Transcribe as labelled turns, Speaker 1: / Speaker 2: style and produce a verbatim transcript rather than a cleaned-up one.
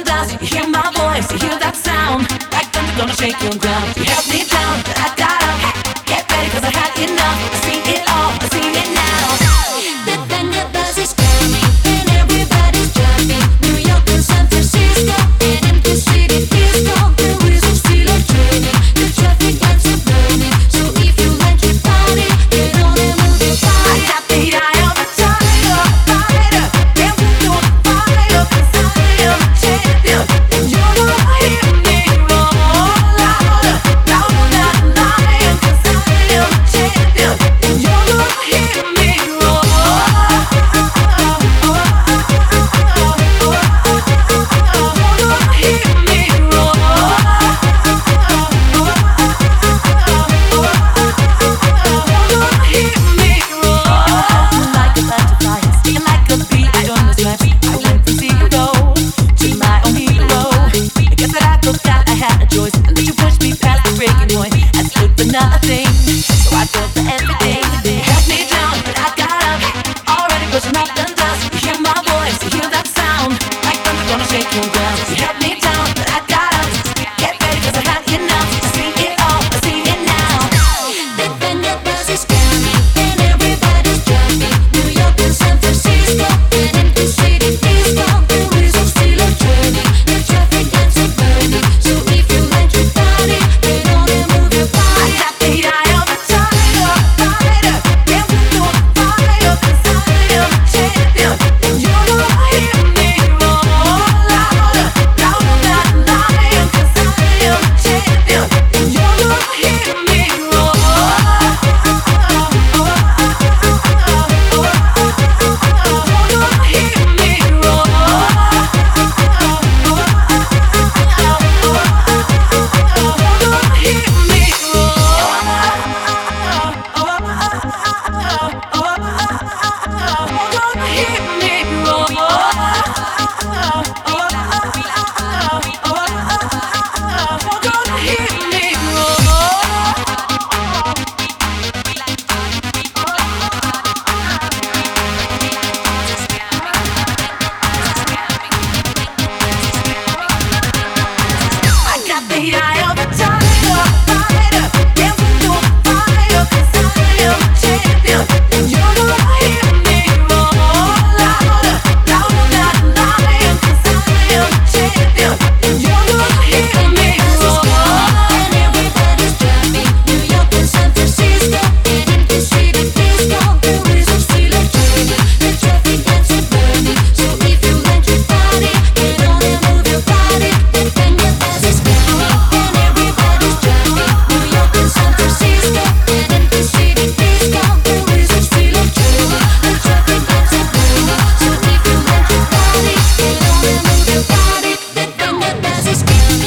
Speaker 1: dust. You hear my voice, you hear that sound. Like thunder gonna shake your ground. You held me down, but I got up. Get ready, cause I had enough. I see it all, I see it now.
Speaker 2: The thunder buzz is coming and everybody's jumping. New York and San Francisco, an empty city disco. The wheels still are turning, the traffic lights are burning. So if you like to party, get on and move your body.
Speaker 1: I got the eye of a tiger, fighter, dancing through the fire, 'cause I am a champion. And you're gonna hear me roar louder, louder than a lion, 'cause I am a champion. And you're gonna hear me roar. You're gonna hear me roar. Like a butterfly, stinging like a bee. I don't know stripes. I went from zero to my own hero. I guess that I thought that I had a choice, and that you pushed me past the breaking point. I stood for nothing, so I fell for everything. You held me down, but I got up. Already pushing up the dust. You hear my voice, you hear that sound. Like thunder gonna shake your ground. You held me down, but I got up. Get ready, 'cause I had enough. I see it all, I see it now.
Speaker 2: The thunder buzz is coming and everybody's jumping. New York and San Francisco, an empty city disco. The wheels still are turning, the traffic lights are burning. So if you like to party, get on and move your
Speaker 1: I
Speaker 2: body.
Speaker 1: got the eye of a tiger, fighter, dancing through the fire, 'cause I am a champion. And you're gonna hear me roar louder, louder than a lion, 'cause I am a champion. And you're gonna hear me roar. You're gonna hear me roar. I got the eye of a tiger, fighter, dancing through the fire, 'cause I am a champion. And you're gonna hear me roar louder, louder than a lion, 'cause I am a champion. And you're gonna hear me roar.
Speaker 2: And everybody's jumping. New York and San Francisco, an empty city disco. The wheels still are turning, the traffic lights are burning. So if you like to party, get on and move your body. The thunder buzz is coming and everybody's jumping. New York and San Francisco, an empty city disco. The wheels still are turning, the traffic lights are burning. So if you like to party, get on and move your body. The thunder buzz is coming.